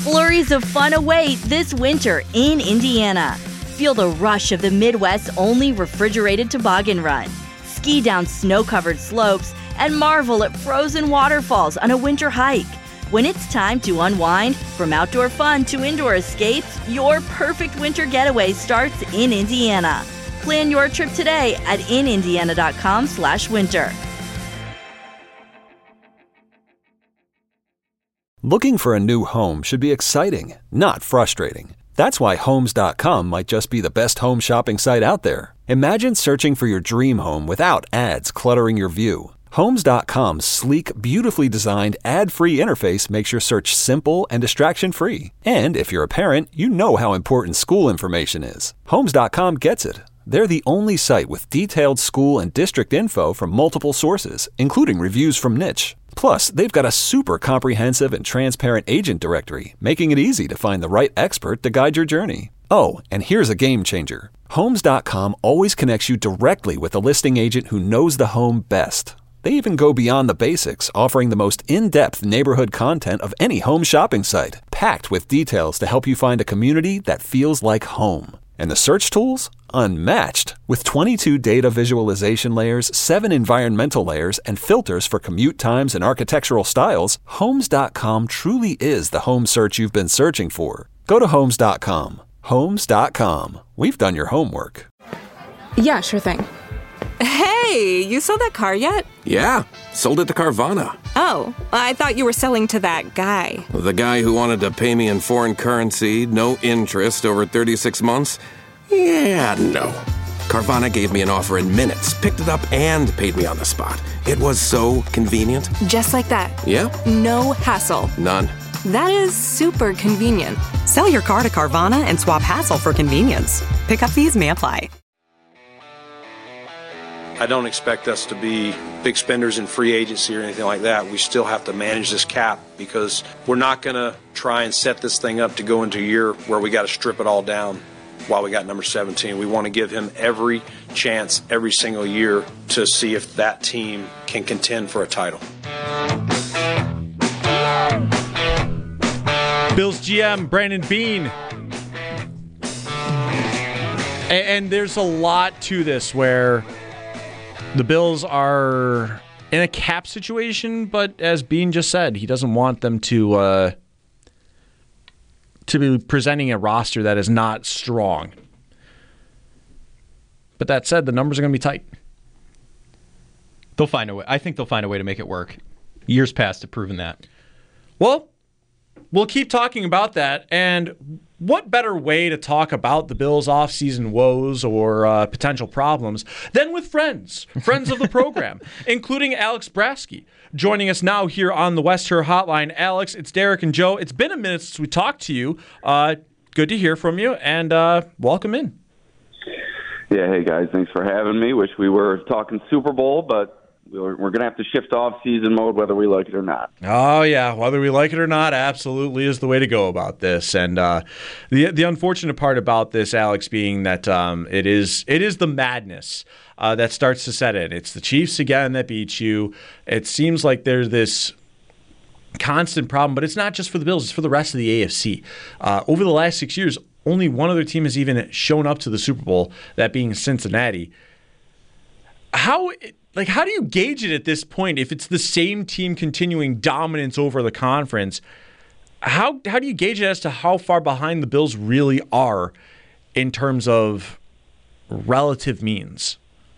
Flurries of fun await this winter in Indiana. Feel the rush of the Midwest's only refrigerated toboggan run. Ski down snow-covered slopes and marvel at frozen waterfalls on a winter hike. When it's time to unwind, from outdoor fun to indoor escapes, your perfect winter getaway starts in Indiana. Plan your trip today at inindiana.com/winter. Looking for a new home should be exciting, not frustrating. That's why Homes.com might just be the best home shopping site out there. Imagine searching for your dream home without ads cluttering your view. Homes.com's sleek, beautifully designed, ad-free interface makes your search simple and distraction-free. And if you're a parent, you know how important school information is. Homes.com gets it. They're the only site with detailed school and district info from multiple sources, including reviews from Niche. Plus, they've got a super comprehensive and transparent agent directory, making it easy to find the right expert to guide your journey. Oh, and here's a game changer. Homes.com always connects you directly with a listing agent who knows the home best. They even go beyond the basics, offering the most in-depth neighborhood content of any home shopping site, packed with details to help you find a community that feels like home. And the search tools? Unmatched. With 22 data visualization layers, 7 environmental layers, and filters for commute times and architectural styles, Homes.com truly is the home search you've been searching for. Go to Homes.com. Homes.com. We've done your homework. Yeah, sure thing. Hey, you sold that car yet? Yeah, sold it to Carvana. Oh, I thought you were selling to that guy. The guy who wanted to pay me in foreign currency, no interest, over 36 months? Yeah, no. Carvana gave me an offer in minutes, picked it up, and paid me on the spot. It was so convenient. Just like that. Yeah? No hassle. None. That is super convenient. Sell your car to Carvana and swap hassle for convenience. Pickup fees may apply. I don't expect us to be big spenders in free agency or anything like that. We still have to manage this cap because we're not going to try and set this thing up to go into a year where we got to strip it all down while we got number 17. We want to give him every chance every single year to see if that team can contend for a title. Bills GM Brandon Beane. And there's a lot to this where the Bills are in a cap situation, but as Beane just said, he doesn't want them to be presenting a roster that is not strong. But that said, the numbers are going to be tight. They'll find a way. I think they'll find a way to make it work. Years past have proven that. Well, we'll keep talking about that, and what better way to talk about the Bills' offseason woes or potential problems than with friends of the program, including Alex Brasky. Joining us now here on the West Her Hotline. Alex, it's Derek and Joe. It's been a minute since we talked to you. Good to hear from you, and welcome in. Yeah, hey guys, thanks for having me. Wish we were talking Super Bowl, but we're going to have to shift off-season mode whether we like it or not. Oh, yeah, whether we like it or not absolutely is the way to go about this. And the unfortunate part about this, Alex, being that it is the madness that starts to set in. It's the Chiefs again that beat you. It seems like there's this constant problem, but it's not just for the Bills, it's for the rest of the AFC. Over the last 6 years, only one other team has even shown up to the Super Bowl, that being Cincinnati. How do you gauge it at this point if it's the same team continuing dominance over the conference? How do you gauge it as to how far behind the Bills really are in terms of relative means?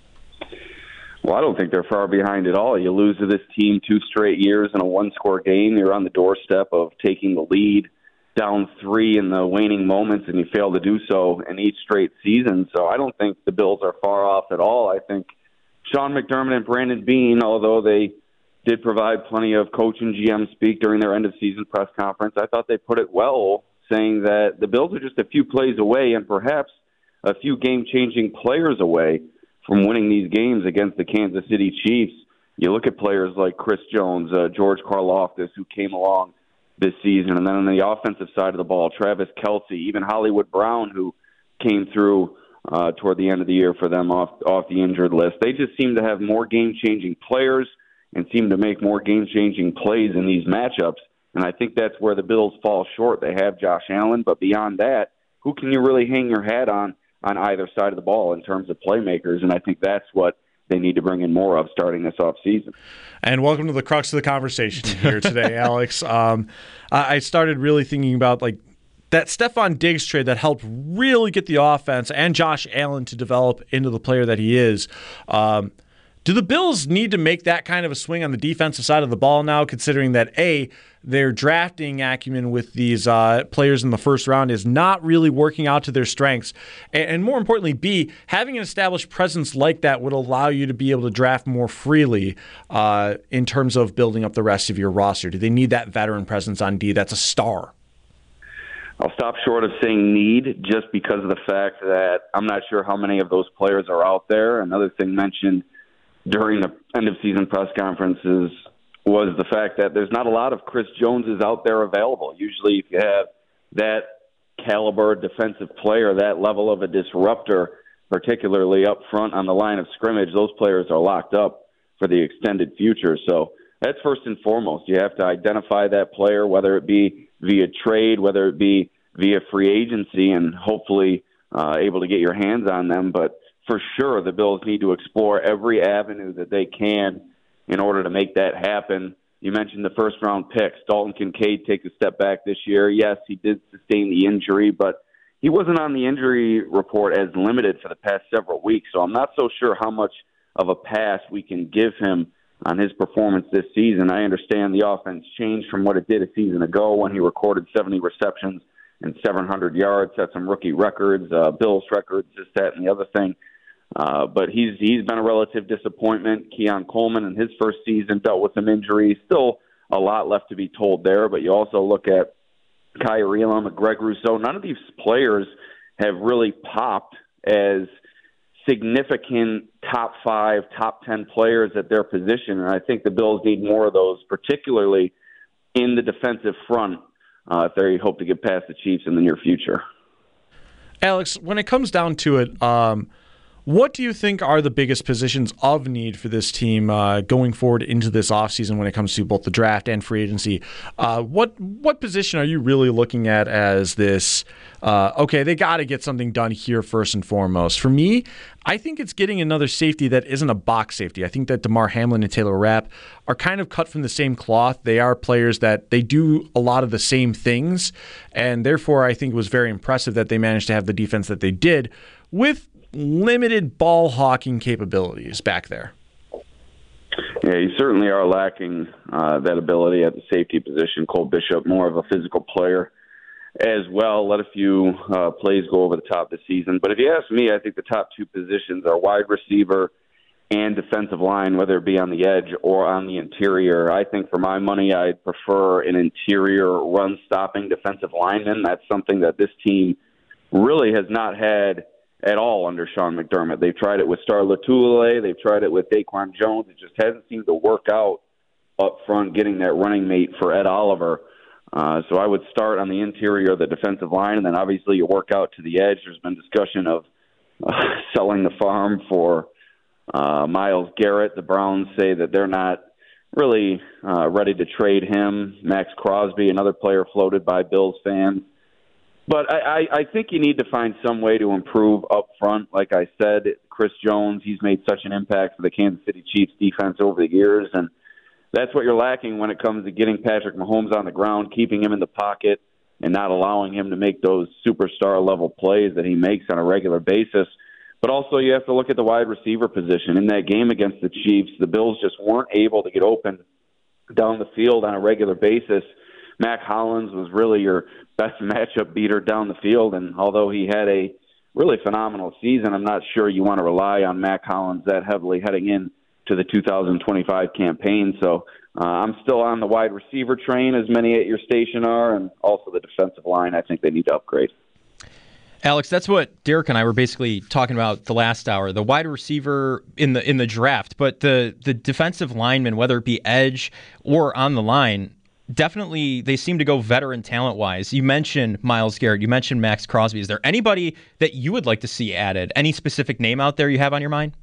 Well, I don't think they're far behind at all. You lose to this team 2 straight years in a one-score game. You're on the doorstep of taking the lead, down 3 in the waning moments, and you fail to do so in each straight season. So I don't think the Bills are far off at all. I think Sean McDermott and Brandon Beane, although they did provide plenty of coach and GM speak during their end-of-season press conference, I thought they put it well, saying that the Bills are just a few plays away and perhaps a few game-changing players away from winning these games against the Kansas City Chiefs. You look at players like Chris Jones, George Karlaftis, who came along this season, and then on the offensive side of the ball, Travis Kelce, even Hollywood Brown, who came through toward the end of the year for them off the injured list. They just seem to have more game-changing players and seem to make more game-changing plays in these matchups. And I think that's where the Bills fall short. They have Josh Allen, but beyond that, who can you really hang your hat on either side of the ball in terms of playmakers? And I think that's what they need to bring in more of starting this offseason. And welcome to the crux of the conversation here today, Alex. I started really thinking about like that Stefon Diggs trade that helped really get the offense and Josh Allen to develop into the player that he is. Do the Bills need to make that kind of a swing on the defensive side of the ball now, considering that, A, their drafting acumen with these players in the first round is not really working out to their strengths, and more importantly, B, having an established presence like that would allow you to be able to draft more freely in terms of building up the rest of your roster? Do they need that veteran presence on D that's a star? I'll stop short of saying need just because of the fact that I'm not sure how many of those players are out there. Another thing mentioned during the end-of-season press conferences was the fact that there's not a lot of Chris Joneses out there available. Usually if you have that caliber defensive player, that level of a disruptor, particularly up front on the line of scrimmage, those players are locked up for the extended future. So that's first and foremost. You have to identify that player, whether it be via trade, whether it be via free agency, and hopefully able to get your hands on them. But for sure, the Bills need to explore every avenue that they can in order to make that happen. You mentioned the first-round picks. Dalton Kincaid takes a step back this year. Yes, he did sustain the injury, but he wasn't on the injury report as limited for the past several weeks, so I'm not so sure how much of a pass we can give him on his performance this season. I understand the offense changed from what it did a season ago when he recorded 70 receptions and 700 yards, set some rookie records, Bills records, this, that, and the other thing. But he's been a relative disappointment. Keon Coleman in his first season dealt with some injuries. Still a lot left to be told there, but you also look at Kyle Elam and Greg Rousseau. None of these players have really popped as significant top 5, top 10 players at their position, and I think the Bills need more of those, particularly in the defensive front, if they hope to get past the Chiefs in the near future. Alex, when it comes down to it, what do you think are the biggest positions of need for this team going forward into this offseason when it comes to both the draft and free agency? What position are you really looking at as this, okay, they got to get something done here first and foremost? For me, I think it's getting another safety that isn't a box safety. I think that Damar Hamlin and Taylor Rapp are kind of cut from the same cloth. They are players that they do a lot of the same things, and therefore I think it was very impressive that they managed to have the defense that they did with limited ball hawking capabilities back there. Yeah, you certainly are lacking that ability at the safety position. Cole Bishop, more of a physical player as well. Let a few plays go over the top this season. But if you ask me, I think the top two positions are wide receiver and defensive line, whether it be on the edge or on the interior. I think for my money, I'd prefer an interior run-stopping defensive lineman. That's something that this team really has not had at all under Sean McDermott. They've tried it with Star Lotulelei. They've tried it with Daquan Jones. It just hasn't seemed to work out up front, getting that running mate for Ed Oliver. So I would start on the interior of the defensive line, and then obviously you work out to the edge. There's been discussion of selling the farm for Myles Garrett. The Browns say that they're not really ready to trade him. Max Crosby, another player floated by Bills fans. But I think you need to find some way to improve up front. Like I said, Chris Jones, he's made such an impact for the Kansas City Chiefs defense over the years, and that's what you're lacking when it comes to getting Patrick Mahomes on the ground, keeping him in the pocket, and not allowing him to make those superstar-level plays that he makes on a regular basis. But also you have to look at the wide receiver position. In that game against the Chiefs, the Bills just weren't able to get open down the field on a regular basis. Mac Hollins was really your best matchup beater down the field, and although he had a really phenomenal season, I'm not sure you want to rely on Mac Hollins that heavily heading in to the 2025 campaign. So I'm still on the wide receiver train, as many at your station are, and also the defensive line. I think they need to upgrade. Alex, that's what Derek and I were basically talking about the last hour. The wide receiver in the draft, but the defensive lineman, whether it be edge or on the line, definitely they seem to go veteran talent-wise. You mentioned Myles Garrett. You mentioned Max Crosby. Is there anybody that you would like to see added? Any specific name out there you have on your mind?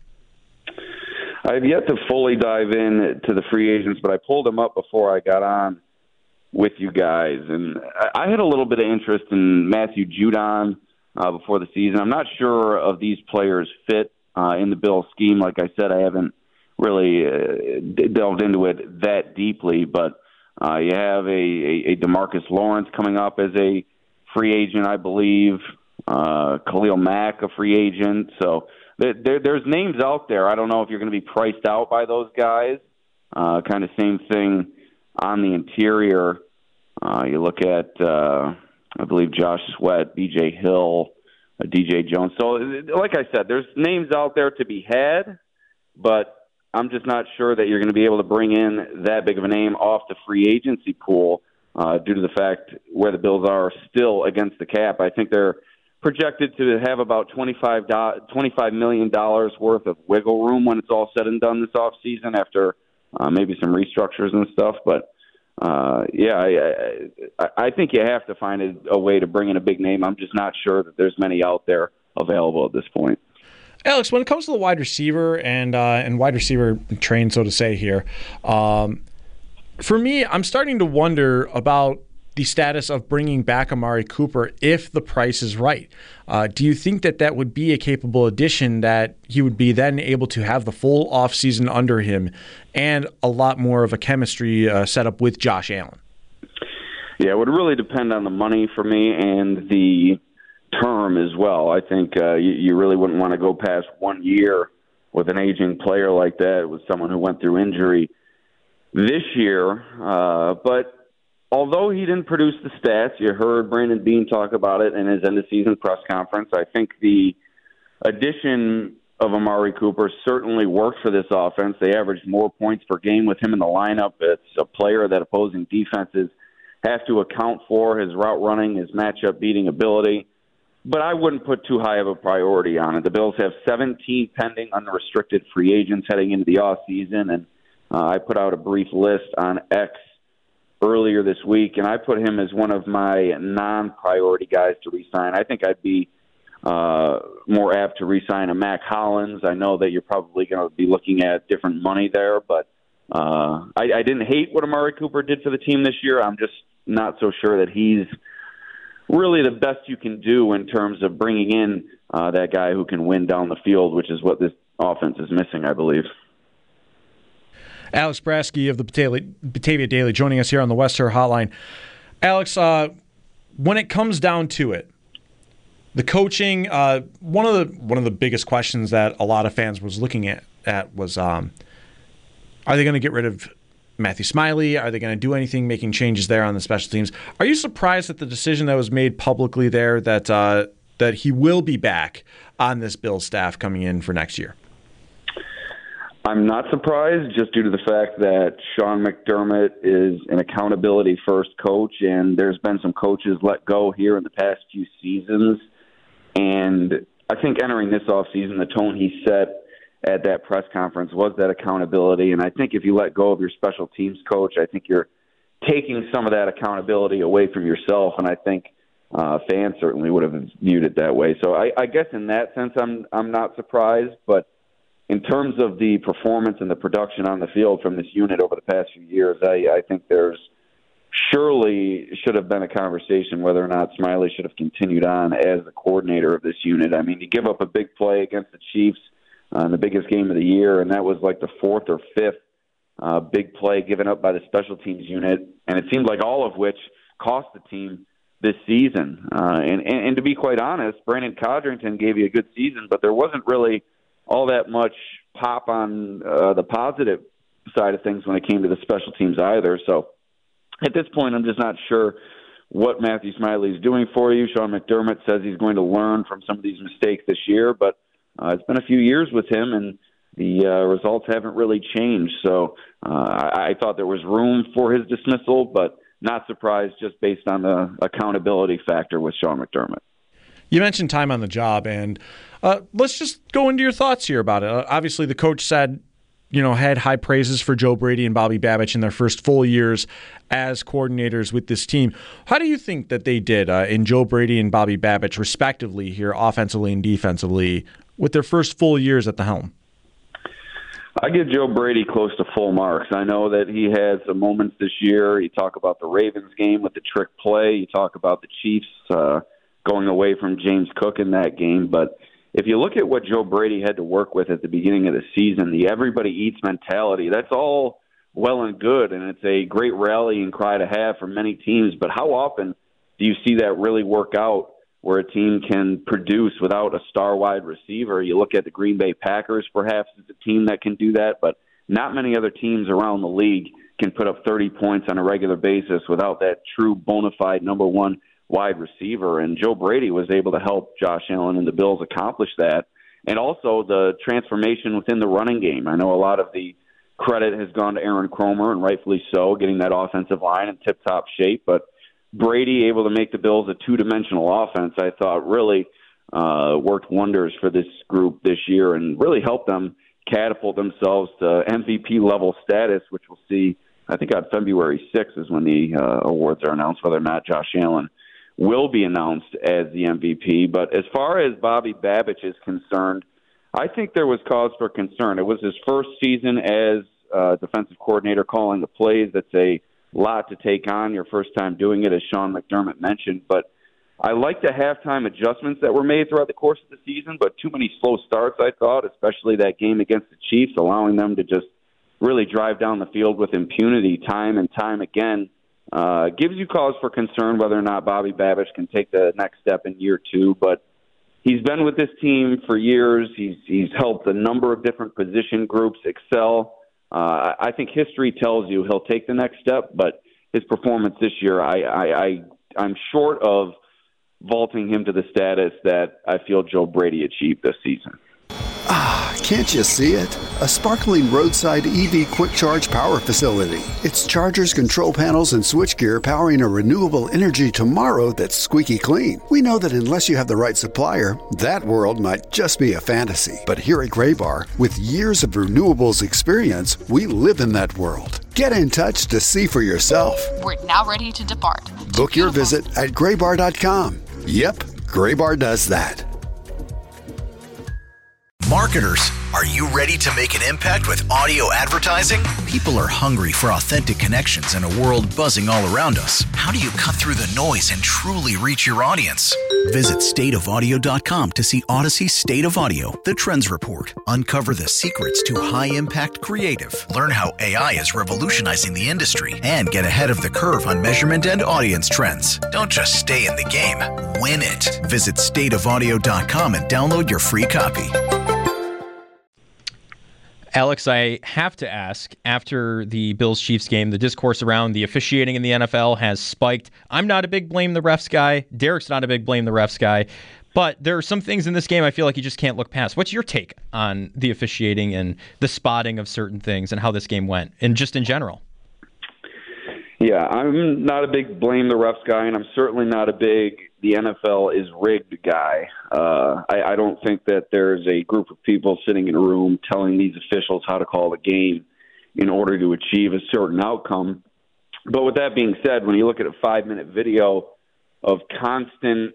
I've yet to fully dive in to the free agents, but I pulled them up before I got on with you guys. And I had a little bit of interest in Matthew Judon before the season. I'm not sure of these players' fit in the Bills scheme. Like I said, I haven't really delved into it that deeply, but you have a DeMarcus Lawrence coming up as a free agent, I believe. Khalil Mack, a free agent. So there's names out there. I don't know if you're going to be priced out by those guys. Kind of same thing on the interior. You look at, I believe, Josh Sweat, B.J. Hill, DJ Jones. So, like I said, there's names out there to be had, but I'm just not sure that you're going to be able to bring in that big of a name off the free agency pool due to the fact where the Bills are still against the cap. I think they're projected to have about $25 million worth of wiggle room when it's all said and done this offseason after maybe some restructures and stuff. But, I think you have to find a way to bring in a big name. I'm just not sure that there's many out there available at this point. Alex, when it comes to the wide receiver and wide receiver train, so to say here, for me, I'm starting to wonder about the status of bringing back Amari Cooper if the price is right. Do you think that would be a capable addition, that he would be then able to have the full offseason under him and a lot more of a chemistry set up with Josh Allen? Yeah, it would really depend on the money for me and the term as well. I think you really wouldn't want to go past 1 year with an aging player like that, with someone who went through injury this year. But although he didn't produce the stats, you heard Brandon Beane talk about it in his end-of-season press conference. I think the addition of Amari Cooper certainly worked for this offense. They averaged more points per game with him in the lineup. It's a player that opposing defenses have to account for, his route running, his matchup beating ability. But I wouldn't put too high of a priority on it. The Bills have 17 pending unrestricted free agents heading into the offseason, and I put out a brief list on X earlier this week, and I put him as one of my non-priority guys to re-sign. I think I'd be more apt to re-sign a Mac Hollins. I know that you're probably going to be looking at different money there, but I didn't hate what Amari Cooper did for the team this year. I'm just not so sure that he's really the best you can do in terms of bringing in that guy who can win down the field, which is what this offense is missing, I believe. Alex Brasky of the Batavia Daily joining us here on the Wester Hotline. Alex, when it comes down to it, the coaching, one of the biggest questions that a lot of fans was looking at was, are they going to get rid of Matthew Smiley? Are they going to do anything making changes there on the special teams? Are you surprised at the decision that was made publicly there that he will be back on this Bills staff coming in for next year? I'm not surprised, just due to the fact that Sean McDermott is an accountability-first coach, and there's been some coaches let go here in the past few seasons. And I think entering this offseason, the tone he set at that press conference was that accountability. And I think if you let go of your special teams coach, I think you're taking some of that accountability away from yourself. And I think fans certainly would have viewed it that way. So I guess in that sense, I'm not surprised. But in terms of the performance and the production on the field from this unit over the past few years, I think there's surely should have been a conversation whether or not Smiley should have continued on as the coordinator of this unit. I mean, you give up a big play against the Chiefs in the biggest game of the year, and that was like the fourth or fifth big play given up by the special teams unit, and it seemed like all of which cost the team this season. And to be quite honest, Brandon Codrington gave you a good season, but there wasn't really all that much pop on the positive side of things when it came to the special teams either. So at this point, I'm just not sure what Matthew Smiley is doing for you. Sean McDermott says he's going to learn from some of these mistakes this year, but it's been a few years with him, and the results haven't really changed. So I thought there was room for his dismissal, but not surprised just based on the accountability factor with Sean McDermott. You mentioned time on the job, and let's just go into your thoughts here about it. Obviously, the coach said, had high praises for Joe Brady and Bobby Babich in their first full years as coordinators with this team. How do you think that they did in Joe Brady and Bobby Babich, respectively, here offensively and defensively, with their first full years at the helm? I give Joe Brady close to full marks. I know that he had some moments this year. You talk about the Ravens game with the trick play. You talk about the Chiefs going away from James Cook in that game. But if you look at what Joe Brady had to work with at the beginning of the season, the everybody eats mentality, that's all well and good, and it's a great rallying cry to have for many teams. But how often do you see that really work out where a team can produce without a star wide receiver? You look at the Green Bay Packers, perhaps, as a team that can do that, but not many other teams around the league can put up 30 points on a regular basis without that true bona fide number one wide receiver. And Joe Brady was able to help Josh Allen and the Bills accomplish that. And also the transformation within the running game. I know a lot of the credit has gone to Aaron Kromer, and rightfully so, getting that offensive line in tip-top shape. But Brady able to make the Bills a two-dimensional offense, I thought really worked wonders for this group this year and really helped them catapult themselves to MVP-level status, which we'll see, I think, on February 6th is when the awards are announced, whether or not Josh Allen will be announced as the MVP. But as far as Bobby Babich is concerned, I think there was cause for concern. It was his first season as defensive coordinator calling the plays. That's a lot to take on, your first time doing it, as Sean McDermott mentioned. But I like the halftime adjustments that were made throughout the course of the season, but too many slow starts, I thought, especially that game against the Chiefs, allowing them to just really drive down the field with impunity time and time again. Gives you cause for concern whether or not Bobby Babich can take the next step in year two, but he's been with this team for years. He's helped a number of different position groups excel. I think history tells you he'll take the next step, but his performance this year, I'm short of vaulting him to the status that I feel Joe Brady achieved this season. Ah, can't you see it? A sparkling roadside EV quick charge power facility. It's chargers, control panels, and switchgear powering a renewable energy tomorrow that's squeaky clean. We know that unless you have the right supplier, that world might just be a fantasy. But here at Graybar, with years of renewables experience, we live in that world. Get in touch to see for yourself. We're now ready to depart. Book your visit at graybar.com. Yep, Graybar does that. Marketers, are you ready to make an impact with audio advertising? People are hungry for authentic connections in a world buzzing all around us. How do you cut through the noise and truly reach your audience? Visit stateofaudio.com to see Odyssey's State of Audio, the Trends Report. Uncover the secrets to high-impact creative. Learn how AI is revolutionizing the industry and get ahead of the curve on measurement and audience trends. Don't just stay in the game, win it. Visit stateofaudio.com and download your free copy. Alex, I have to ask, after the Bills-Chiefs game, the discourse around the officiating in the NFL has spiked. I'm not a big blame the refs guy. Derek's not a big blame the refs guy. But there are some things in this game I feel like you just can't look past. What's your take on the officiating and the spotting of certain things and how this game went, and just in general? Yeah, I'm not a big blame the refs guy, and I'm certainly not a big the NFL is rigged guy. I don't think that there's a group of people sitting in a room telling these officials how to call the game in order to achieve a certain outcome. But with that being said, when you look at a 5-minute video of constant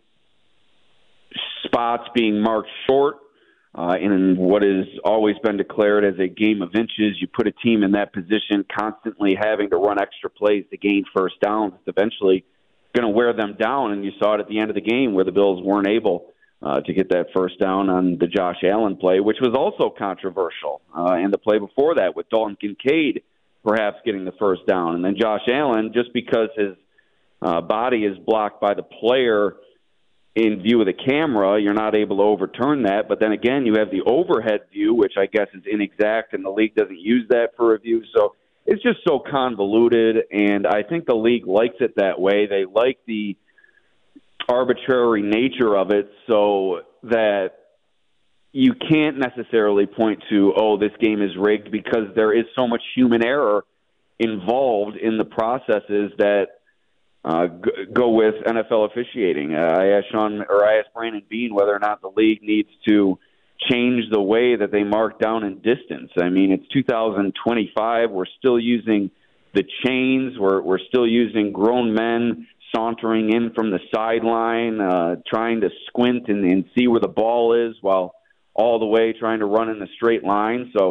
spots being marked short, in what has always been declared as a game of inches, you put a team in that position constantly having to run extra plays to gain first downs. It's eventually going to wear them down, and you saw it at the end of the game where the Bills weren't able to get that first down on the Josh Allen play, which was also controversial, and the play before that with Dalton Kincaid perhaps getting the first down. And then Josh Allen, just because his body is blocked by the player in view of the camera, you're not able to overturn that. But then again, you have the overhead view, which I guess is inexact, and the league doesn't use that for review. So it's just so convoluted, and I think the league likes it that way. They like the arbitrary nature of it so that you can't necessarily point to, oh, this game is rigged, because there is so much human error involved in the processes that go with NFL officiating. I asked Brandon Beane whether or not the league needs to change the way that they mark down in distance. I mean, it's 2025. We're still using the chains. We're still using grown men sauntering in from the sideline, trying to squint and see where the ball is while all the way trying to run in a straight line. So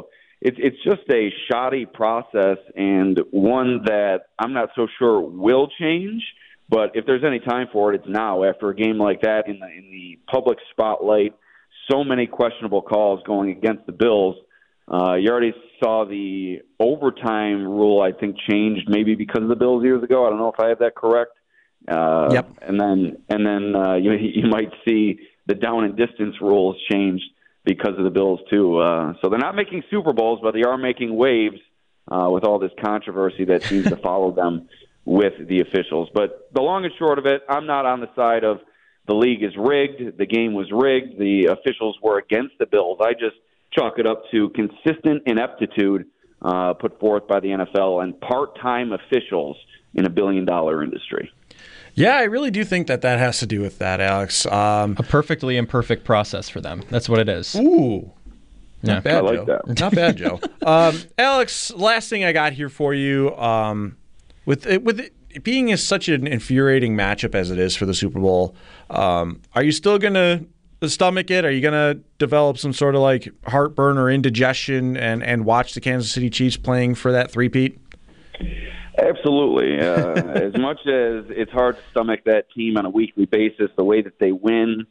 it's just a shoddy process, and one that I'm not so sure will change. But if there's any time for it, it's now. After a game like that in the public spotlight, so many questionable calls going against the Bills. You already saw the overtime rule, I think, changed maybe because of the Bills years ago. I don't know if I have that correct. Yep. And then you might see the down and distance rules changed because of the Bills too. So they're not making Super Bowls, but they are making waves with all this controversy that seems to follow them with the officials. But the long and short of it, I'm not on the side of the league is rigged, the game was rigged, the officials were against the Bills. I just chalk it up to consistent ineptitude put forth by the NFL and part-time officials in a billion-dollar industry. Yeah, I really do think that has to do with that, Alex. A perfectly imperfect process for them. That's what it is. Ooh. Yeah. Not bad, I like Joe. that. Not bad, Joe. Alex, last thing I got here for you, with it being such an infuriating matchup as it is for the Super Bowl, are you still going to stomach it? Are you going to develop some sort of like heartburn or indigestion and watch the Kansas City Chiefs playing for that three-peat? Absolutely. As much as it's hard to stomach that team on a weekly basis, the way that they win,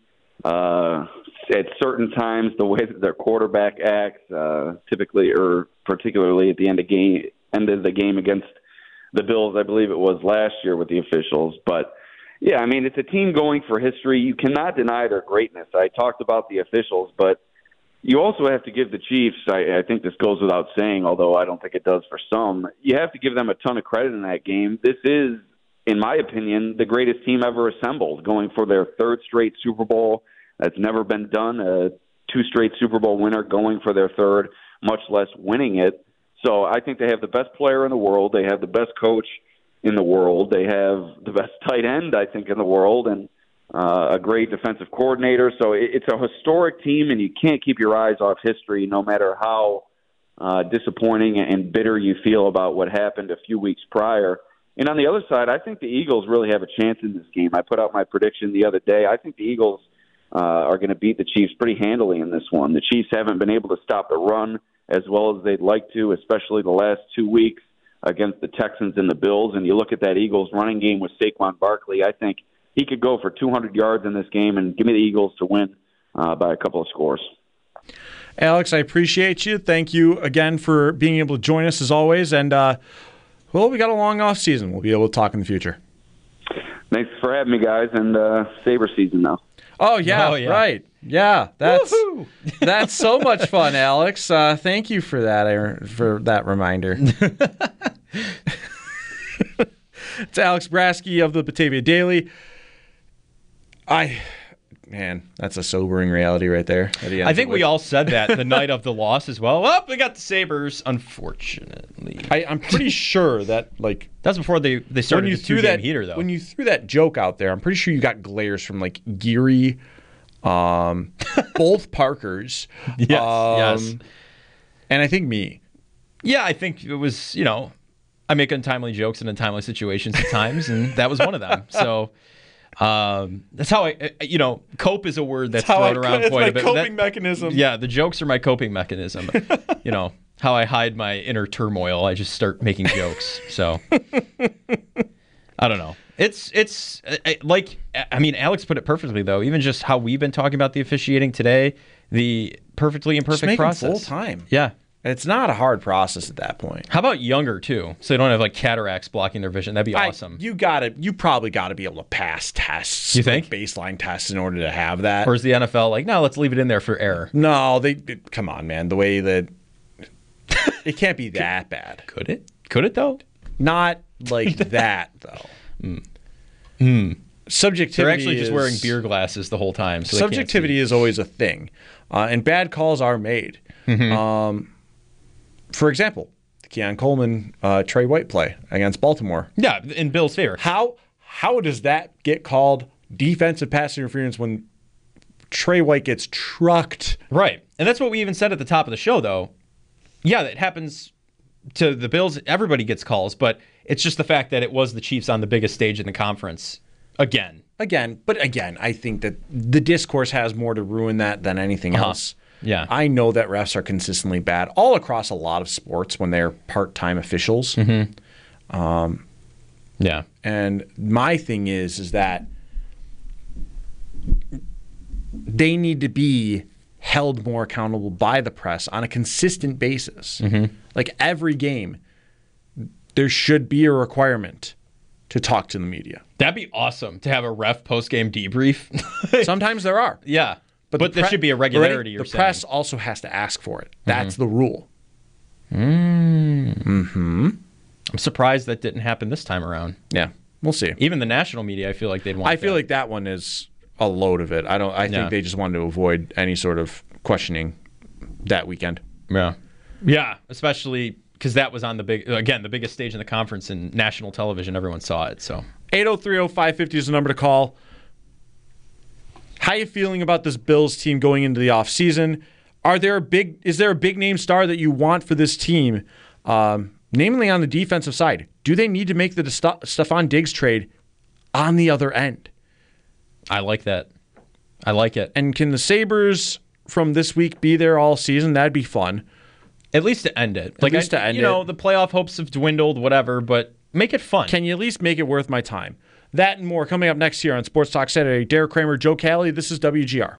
at certain times, the way that their quarterback acts, typically or particularly at the end of the game against the Bills, I believe it was last year with the officials. But, yeah, I mean, it's a team going for history. You cannot deny their greatness. I talked about the officials, but you also have to give the Chiefs, I think this goes without saying, although I don't think it does for some, you have to give them a ton of credit in that game. This is, in my opinion, the greatest team ever assembled, going for their third straight Super Bowl. That's never been done. A 2 straight Super Bowl winner going for their third, much less winning it. So I think they have the best player in the world. They have the best coach in the world. They have the best tight end, I think, in the world, and a great defensive coordinator. So it's a historic team, and you can't keep your eyes off history no matter how disappointing and bitter you feel about what happened a few weeks prior. And on the other side, I think the Eagles really have a chance in this game. I put out my prediction the other day. I think the Eagles are going to beat the Chiefs pretty handily in this one. The Chiefs haven't been able to stop the run as well as they'd like to, especially the last 2 weeks against the Texans and the Bills. And you look at that Eagles running game with Saquon Barkley, I think he could go for 200 yards in this game, and give me the Eagles to win by a couple of scores. Alex, I appreciate you. Thank you again for being able to join us as always. And, we got a long off season. We'll be able to talk in the future. Thanks for having me, guys, and Sabre season now. Oh, yeah, right. Yeah, that's so much fun, Alex. Thank you for that reminder. It's Alex Brasky of the Batavia Daily. That's a sobering reality right there. I think we all said that the night of the loss as well. Well, we got the Sabres, unfortunately. I'm pretty sure that, that's before they started the two-game heater, though. When you threw that joke out there, I'm pretty sure you got glares from, Geary, both Parkers. Yes. And I think me. Yeah, I think it was, I make untimely jokes in untimely situations at times, and that was one of them. So that's how I, cope is a word that's thrown around quite a bit. It's my coping mechanism. Yeah, the jokes are my coping mechanism. How I hide my inner turmoil, I just start making jokes. So I don't know. It's Alex put it perfectly, though. Even just how we've been talking about the officiating today, the perfectly imperfect process. Full time. Yeah. It's not a hard process at that point. How about younger, too? So they don't have, cataracts blocking their vision. That'd be awesome. You probably got to be able to pass tests. You think? Baseline tests in order to have that. Or is the NFL no, let's leave it in there for error? No, come on, man. The way that... It can't be that bad. Could it? Could it, though? Not like that, though. Subjectivity They're actually just wearing beer glasses the whole time. So subjectivity is always a thing. And bad calls are made. Mm-hmm. For example, the Keon Coleman, Trey White play against Baltimore. Yeah, in Bill's favor. How does that get called defensive pass interference when Trey White gets trucked? Right. And that's what we even said at the top of the show, though. Yeah, that happens to the Bills. Everybody gets calls, but it's just the fact that it was the Chiefs on the biggest stage in the conference again. But I think that the discourse has more to ruin that than anything else. Yeah. I know that refs are consistently bad all across a lot of sports when they're part-time officials. Yeah. And my thing is that they need to be held more accountable by the press on a consistent basis. Like every game, there should be a requirement to talk to the media. That'd be awesome to have a ref post-game debrief. Sometimes there are. Yeah. But there should be a regularity. The press also has to ask for it. That's the rule. I'm surprised that didn't happen this time around. Yeah, we'll see. Even the national media, I feel like they'd want I feel like that one is a load of it. I think they just wanted to avoid any sort of questioning that weekend. Yeah. Yeah, especially because that was on the biggest stage in the conference and national television. Everyone saw it. So 803-0550 is the number to call. How are you feeling about this Bills team going into the offseason? Is there a big name star that you want for this team? Namely on the defensive side. Do they need to make the Stephon Diggs trade on the other end? I like that. I like it. And can the Sabres from this week be there all season? That'd be fun. At least to end it. The playoff hopes have dwindled, whatever, but make it fun. Can you at least make it worth my time? That and more coming up next year on Sports Talk Saturday. Derek Kramer, Joe Cali, this is WGR.